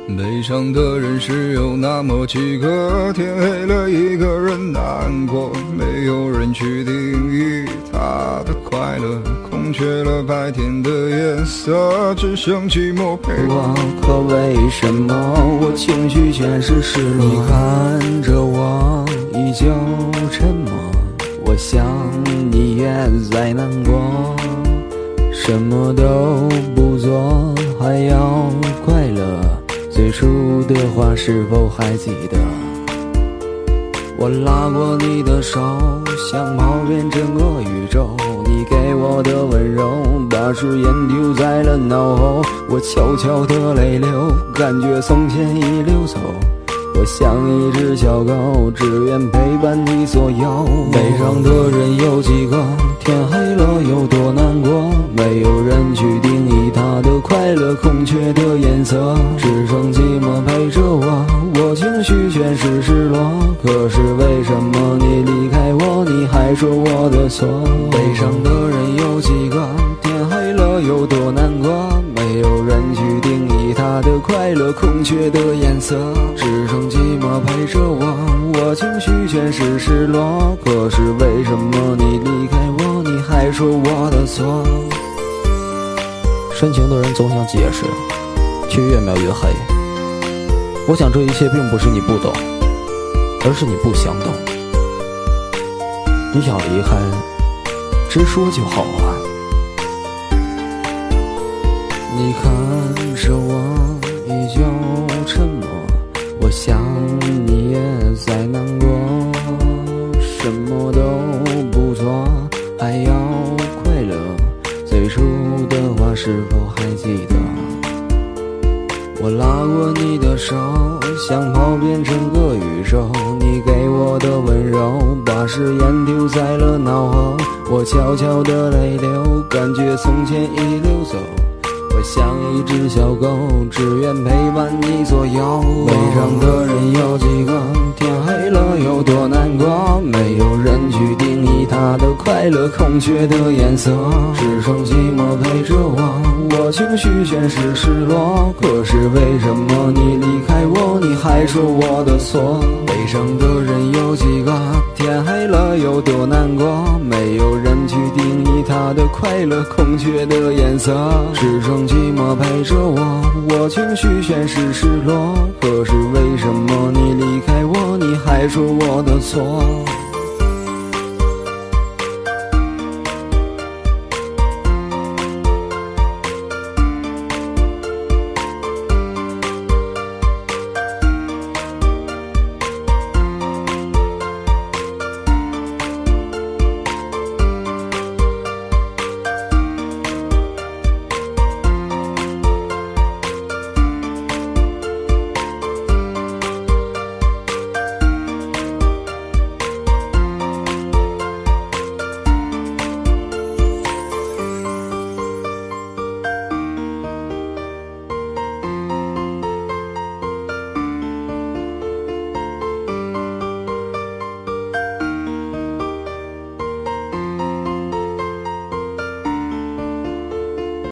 悲伤的人是有那么几个，天黑了一个人难过，没有人去定义他的快乐，空缺了白天的颜色，只剩寂寞陪我。可为什么我情绪全是失落？你看着我依旧沉默，我想你也在难过，什么都不做还要快乐，最初的话是否还记得？我拉过你的手，想跑遍整个宇宙，你给我的温柔把誓言丢在了脑后，我悄悄的泪流，感觉从前已溜走，我像一只小狗，只愿陪伴你左右。悲伤的人有几个？天黑了有多难过？没有人去定义他的快乐，空缺的颜色，只剩寂寞陪着我。我情绪全是失落，可是为什么你离开我，你还说我的错？悲伤的人有几个？天黑了有多难过？没有人去定义他的快乐，空缺的颜色，只剩寂寞陪着我。我情绪全是失落，可是为什么你离开我，你还说我的错？深情的人总想解释，却越描越黑。我想这一切并不是你不懂，而是你不想懂。你想离开，直说就好啊。你看着我依旧沉默，我想你也在难过，什么都不做还要快乐，最初的话是否还记得？我拉过你的手，想跑遍整个宇宙，你给我的温柔把誓言丢在了脑后，我悄悄的泪流，感觉从前已溜走，我像一只小狗，只愿陪伴你左右。悲伤的人有几个？天黑了有多难过？没有人去定义他的快乐，空缺的颜色，只剩寂寞陪着我。我情绪全是失落，可是为什么你离开我，你还说我的错？悲伤的人有几个？天黑了有多难过？没有人去定义他的快乐，空缺的颜色，只剩寂寞陪着我。我情绪全是失落，可是为什么你离开我，你还说我的错？